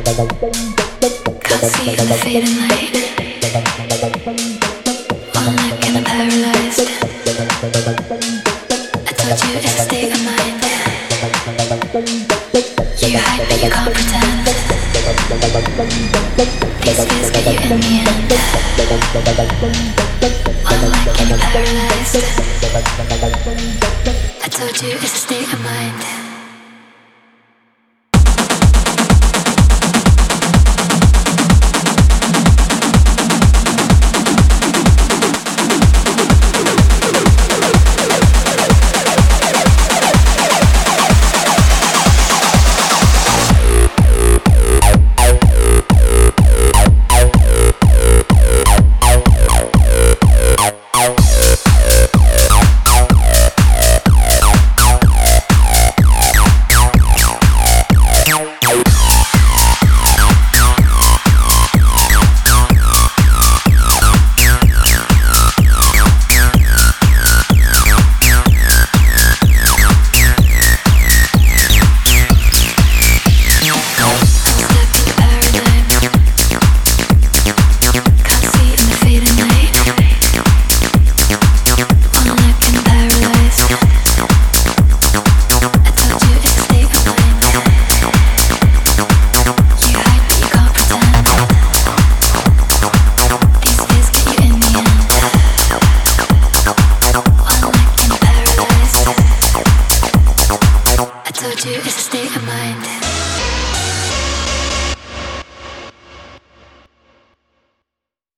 Can't see on the fading light. One look and I'm paralyzed. I told you it's a state of mind. You hide but you can't pretend. These fears get you in the end. One look and you're paralyzed. I told you it's a state of mind.